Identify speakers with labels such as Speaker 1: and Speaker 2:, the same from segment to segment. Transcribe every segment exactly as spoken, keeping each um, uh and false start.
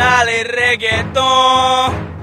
Speaker 1: Dale reggaeton.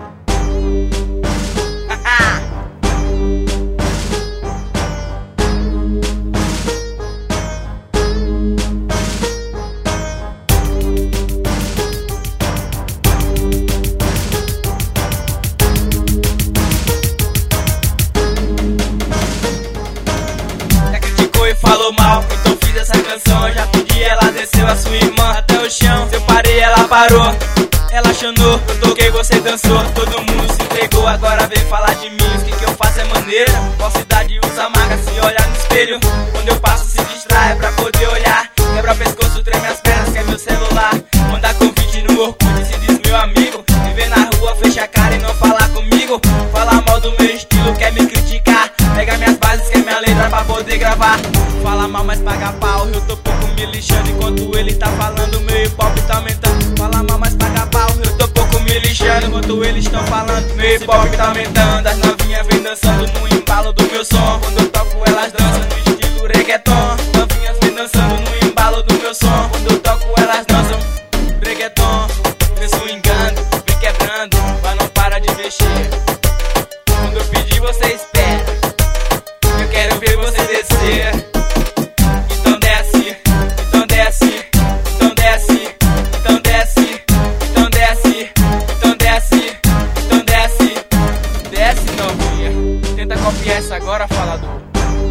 Speaker 1: E falou mal, então fiz essa canção. Já pedi, ela desceu a sua irmã até o chão. Se eu parei, ela parou, ela chonou. Eu toquei, você dançou, todo mundo se entregou. Agora vem falar de mim, o que que eu faço é maneira. Qual cidade usa maga se olhar no espelho? Quando eu passo se distrai pra poder olhar. Quebra o pescoço, treme as pernas, quer meu celular. Manda convite no Orkut, se diz meu amigo. Me vê na rua, fecha a cara e não fala comigo. Fala mal do meu estilo, quer me criticar. Pega minhas bases, quer minha letra pra poder gravar. Fala mal, mas paga pau. Eu tô pouco me lixando enquanto ele tá falando. Meu hip hop tá aumentando. Fala mal, mas paga pau. Eu tô pouco me lixando enquanto eles tão falando. Meu hip hop tá aumentando. As novinhas vem dançando no embalo do meu som. Quando eu toco elas dançam no estilo reggaeton. Novinhas vem dançando no embalo do meu som. Quando eu toco elas dançam reggaeton. Vem swingando, vem quebrando, mas não para de mexer. Quando eu pedir você espera. Eu quero ver você descer. Então desce, então desce, então desce, então desce, então desce, então desce, então desce, desce novinha. Tenta copiar essa agora, falador.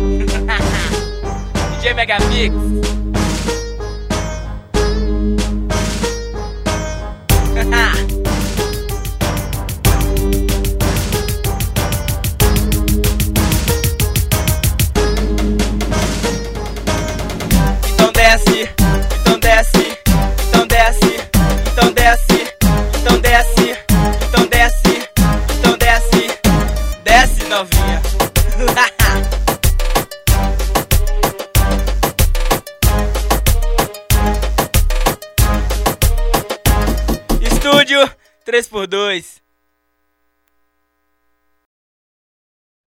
Speaker 1: D J Megamix. Então desce, então desce, então desce, então desce, então desce, então desce, então desce, desce novinha. Estúdio três por dois.